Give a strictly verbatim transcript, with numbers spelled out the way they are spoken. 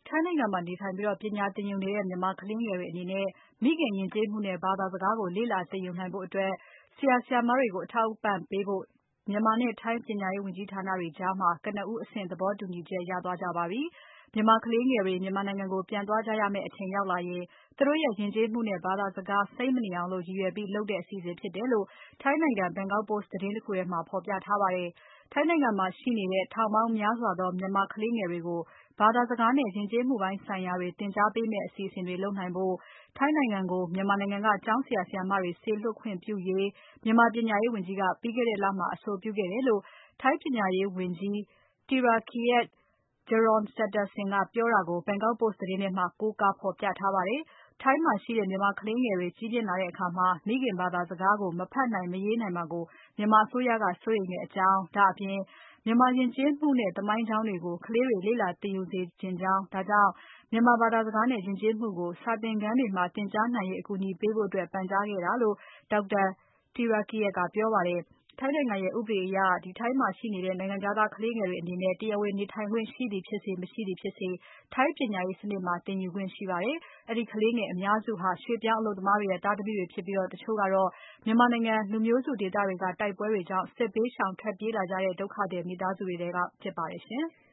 ထိုင်းနိုင်ငံမှာနေထိုင်ပြီးပညာသင်ယူနေတဲ့မြန်မာကလေးငယ်တွေအနေနဲ့မိခင်ယဉ်ကျေးမှုနဲ့ဘာသာစကားကိုလေ့လာသင်ယူနိုင်ဖို့အတွက်ဆရာ ဆရာမတွေကိုအထောက်အပံ့ပေးဖို့မြန်မာနဲ့ထိုင်းပညာရေးဝန်ကြီးဌာနတွေကြားမှာကနဦးအဆင့်သဘောတူညီချက်ရသွားကြပါပြီ။ မြန်မာကလေးငယ်တွေမြန်မာနိုင်ငံကိုပြန်သွားကြရမယ့်အချိန်ရောက်လာရင်သူတို့ရဲ့ယဉ်ကျေးမှုနဲ့ဘာသာစကားစိမ့်မနေအောင်ရည်ရွယ်ပြီးလုပ်တဲ့အစီအစဉ်ဖြစ်တယ်လို့ထိုင်းနိုင်ငံ Bangkok Post သတင်းတခုထဲမှာဖော်ပြထားပါတယ်။ ထိုင်းနိုင်ငံမှာရှိနေတဲ့ထောင်ပေါင်းများစွာသောမြန်မာကလေးငယ်တွေကိုဘာသာစကားနဲ့ယဉ်ကျေးမှုပိုင်းဆိုင်ရာတွေသင်ကြားပေးမယ့်အစီအစဉ်တွေလုပ်နိုင်ဖို့ထိုင်းနိုင်ငံကိုမြန်မာနိုင်ငံကကျောင်းဆရာ ဆရာမတွေစေလွှတ်ခွင့်ပြုရေးမြန်မာပညာရေးဝန်ကြီးကပြီးခဲ့တဲ့လမှာအဆိုပြုခဲ့တယ်လို့ထိုင်းပညာရေးဝန်ကြီး Tirakiat Jiransathasin ကပြောတာကို Bangkok Post သတင်းထဲမှာကိုးကားဖော်ပြထားပါတယ်။ ထိုင်းမှာရှိတဲ့မြန်မာကလေးငယ်တွေကြီးပြင်းလာတဲ့အခါ မိခင်ဘာသာစကားကိုမဖတ်နိုင် မရေးနိုင်မှာကိုမြန်မာအစိုးရကစိုးရိမ်တဲ့အကြောင်း၊ ဒါ့အပြင်မြန်မာယဉ်ကျေးမှုနဲ့သမိုင်းကြောင်းတွေကို ကလေးတွေလေ့လာသင်ယူစေချင်ကြောင်းဒါကြောင့်မြန်မာဘာသာစကားနဲ့ယဉ်ကျေးမှုကိုစာသင်ခန်းတွေမှာသင်ကြားနိုင်ရေးအကူအညီပေးဖို့ပန်ကြားခဲ့တာလို့ Dr. Tirakiat ကပြောပါတယ်။ ထိုင်းနိုင်ငံရဲ့ဥပဒေအရထိုင်းမှာရှိနေတဲ့နိုင်ငံခြားသားကလေးငယ်တွေအနေနဲ့တရားဝင်နေထိုင်ခွင့်ရှိသည်ဖြစ်စေ မရှိသည်ဖြစ်စေ ထိုင်းပညာရေးစနစ်မှာသင်ယူခွင့်ရှိပါတယ်။ အဲဒီကလေးငယ်အများစုဟာ ရွှေ့ပြောင်းအလုပ်သမားတွေရဲ့သားသမီးတွေဖြစ်ပြီးတချို့ကတော့မြန်မာနိုင်ငံလူမျိုးစုဒေသတွေကတိုက်ပွဲတွေကြောင့်စစ်ဘေးရှောင်ထွက်ပြေးလာကြတဲ့ဒုက္ခသည်မိသားစုတွေထဲကဖြစ်ပါတယ်ရှင်။